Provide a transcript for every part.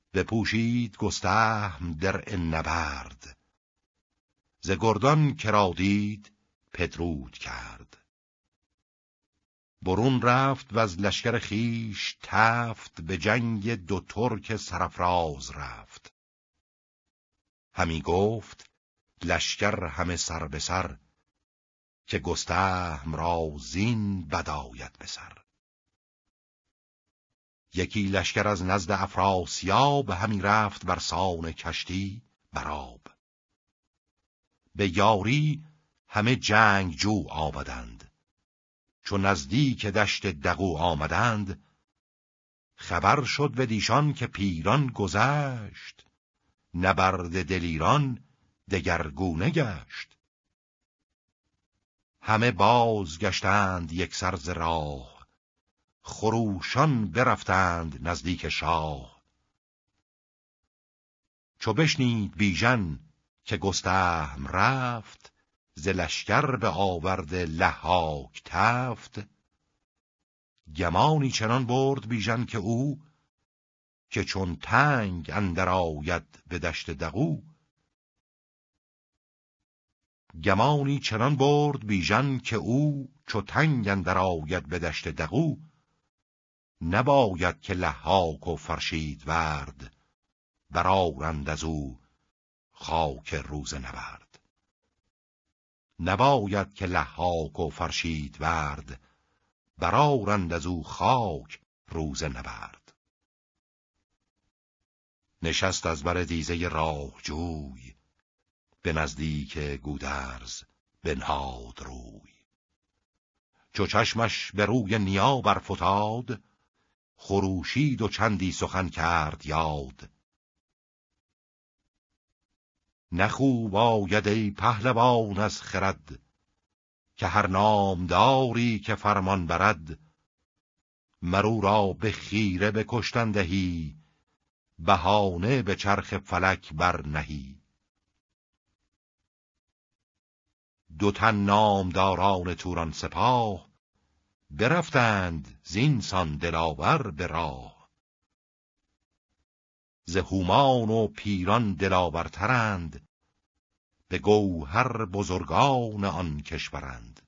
بپوشید گستهم درع نبرد، ز گردان که را دید پدرود کرد. برون رفت و از لشکر خیش تفت، به جنگ دو ترک سرافراز رفت. همی گفت لشکر همه سر به سر، که گستهم را زین بد آید به سر. یکی لشکر از نزد افراسیاب، همی رفت بر سان کشتی برآب. به یاری همه جنگجو آمدند، چون نزدیک دشت دغو آمدند. خبر شد بدیشان که پیران گذشت، نبرد دلیران دگرگونه گشت. همه باز گشتند یک سر ز راه، خروشان برفتند نزدیک شاه. چو بشنید بیژن که گستهم رفت، ز لشکر به آورد لحاک تفت. گمانی چنان برد بیژن که او، که چون تنگ اندر آید به دشت دغو. گمانی چنان برد بیژن که او، چو تنگ اندر آید به دشت دغو. نباید که لحاک و فرشید ورد، برآرند از او خاک روز نبرد. نباید که لحاک و فرشید ورد، برآرند از او خاک روز نبرد. نشست از بر دیزه راهجوی، به نزدیک گودرز بنهاد روی. چو چشمش به روی نیا برفتاد، خروشید و چندی سخن کرد یاد. نخوب آید ای پهلوان از خرد، که هر نامداری که فرمان برد. مرو را به خیره به کشتن دهی، بهانه به چرخ فلک بر نهی. دو تن نامداران توران سپاه، برفتند زینسان دلاور به راه. ز هومان و پیران دلاورترند، به گوهر بزرگان آن کشورند.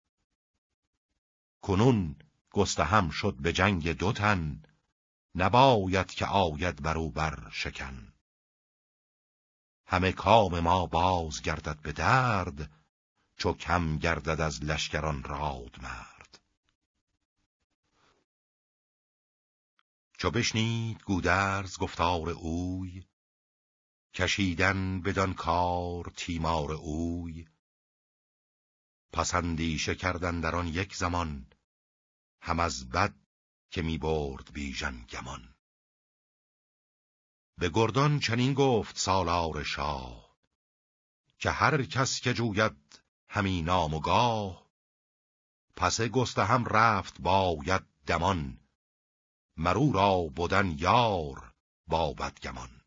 کنون گستهم شد به جنگ دو تن، نباید که آید برو بر شکن. همه کام ما باز گردد به درد، چو کم گردد از لشکران راد مرد. چو بشنید گودرز گفتار اوی، کشیدن بدان کار تیمار اوی. پسندیشه کردن در آن یک زمان، هم از بد که می برد بیژن گمان. به گردان چنین گفت سالار شاه، که هر کس که جوید همی نام و گاه. پس گستهم رفت باید دمان، مرو را بدن یار با بدگمان.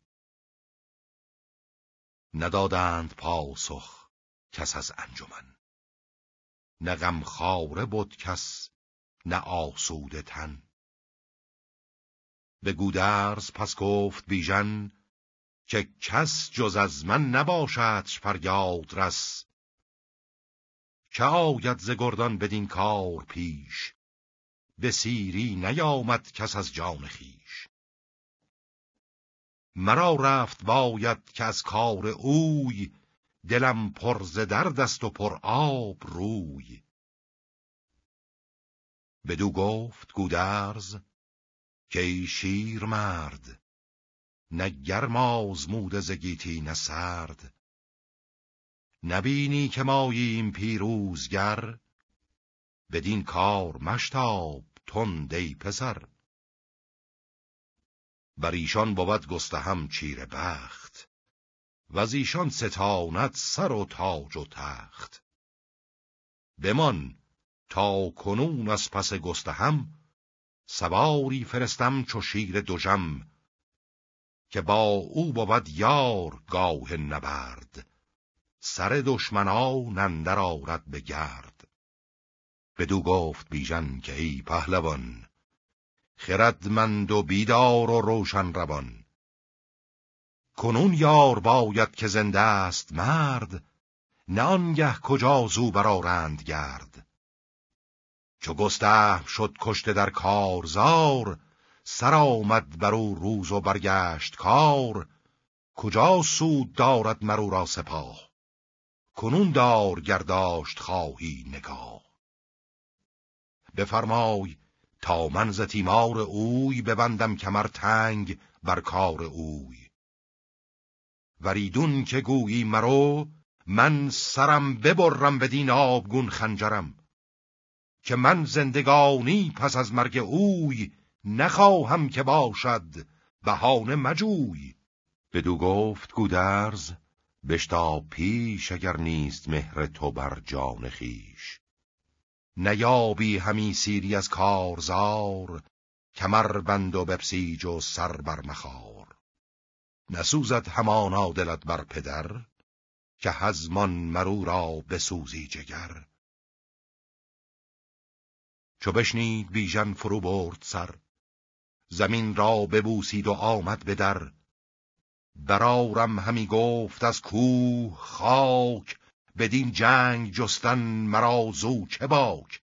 ندادند پاسخ کس از انجمن، نه غمخواره بود کس نه آسوده تن. به گودرز پس گفت بیژن، که کس جز از من نباشدش فریاد رس. که آید ز گردان بدین کار پیش، به سیری نیامد کس از جان خویش. مرا رفت باید که از کار اوی، دلم پر ز درد است و پر آب روی. بدو گفت گودرز که ای شیر مرد، نه گرم آزموده ز گیتی نه سرد. نبینی که ماییم پیروزگر، بدین کار مشتاب تند ای پسر. بر ایشان بود گستهم چیره بخت، وز ایشان ستاند سر و تاج و تخت. بمان تا کنون از پس گستهم، سواری فرستم چو شیر دژم. که با او بود یار گاه نبرد، سر دشمنان اندر آرد به گرد. بدو گفت بیژن که ای پهلوان، خردمند و بیدار و روشن روان. کنون یار باید که زنده است مرد، نه آنگه کجا زو برآرند گرد. چو گستهم شد کشته در کارزار، سر آمد بر او روز و برگشت کار. کجا سود دارد مر او را سپاه، کنون دار گرداشت خواهی نگاه. بفرمای تا من ز تیمار اوی، ببندم کمر تنگ بر کار اوی. وریدون که گویی مرو، من سرم ببرم بدین آبگون خنجرم. که من زندگانی پس از مرگ اوی، نخواهم که باشد بهانه مجوی. بدو گفت گودرز بشتاب پیش، اگر نیست مهر تو بر جان خویش. نیابی همی سیری از کارزار، کمر بند و بپسیج و سر بر مخار. نسوزد همانا دلت بر پدر، که هزمان مرو را بسوزی جگر. چو بشنید بیژن فرو برد سر، زمین را ببوسید و آمد به در. برارم همی گفت از کوه خاک، بدین جنگ جستن مرا زو چه باک.